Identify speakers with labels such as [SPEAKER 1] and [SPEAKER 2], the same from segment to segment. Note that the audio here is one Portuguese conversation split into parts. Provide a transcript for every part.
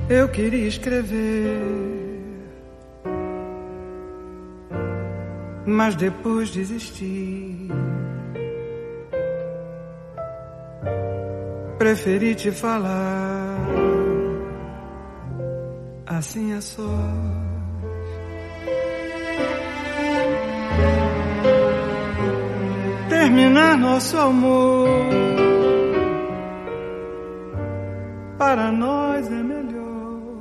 [SPEAKER 1] Eu queria escrever, mas depois desisti. Preferi te falar assim a sós. Terminar nosso amor para nós é melhor.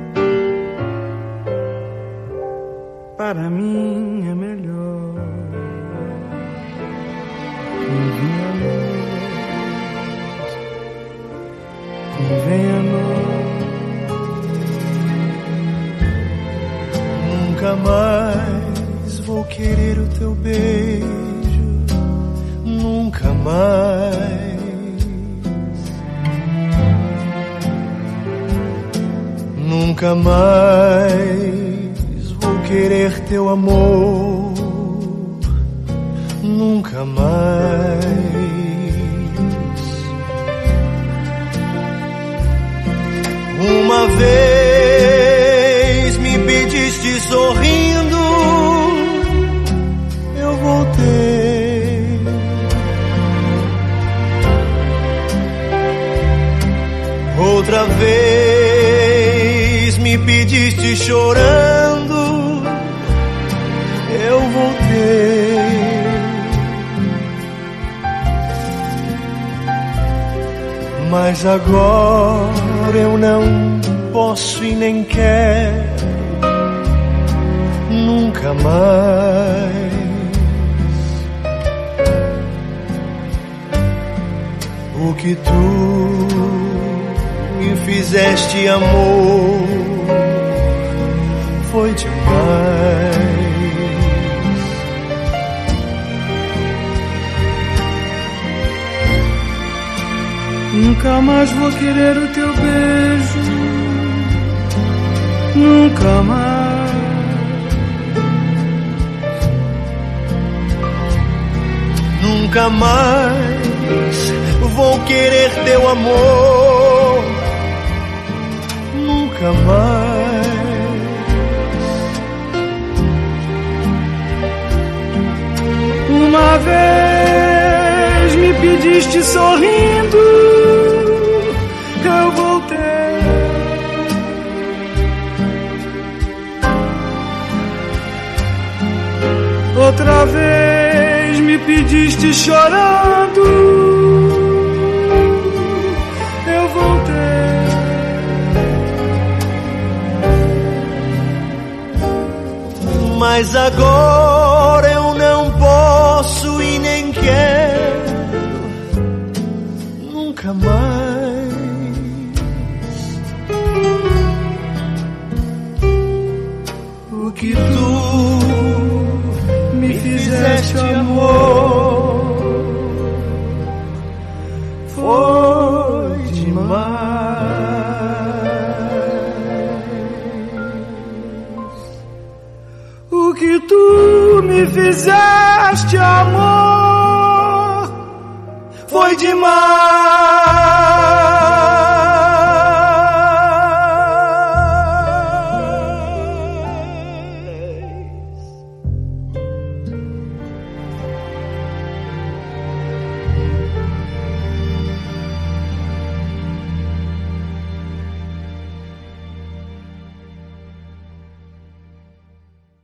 [SPEAKER 1] Para mim é melhor. Convém a nós, convém a nós.
[SPEAKER 2] Nunca mais vou querer o teu beijo, nunca mais. Nunca mais vou querer teu amor, nunca mais. Uma vez me pediste sorrindo, eu voltei. Outra vez me pediste chorando, eu voltei. Mas agora eu não posso e nem quero, nunca mais. O que tu me fizeste, amor, foi demais.
[SPEAKER 1] Nunca mais vou querer o teu beijo, nunca mais.
[SPEAKER 2] Nunca mais vou querer teu amor, nunca mais.
[SPEAKER 1] Uma vez me pediste sorrindo, eu voltei. Outra vez me pediste chorando, eu voltei.
[SPEAKER 2] Mas agora eu não posso e nem quero, nunca mais. O que tu me fizeste, amor, foi demais.
[SPEAKER 1] O que tu me fizeste, amor, foi demais.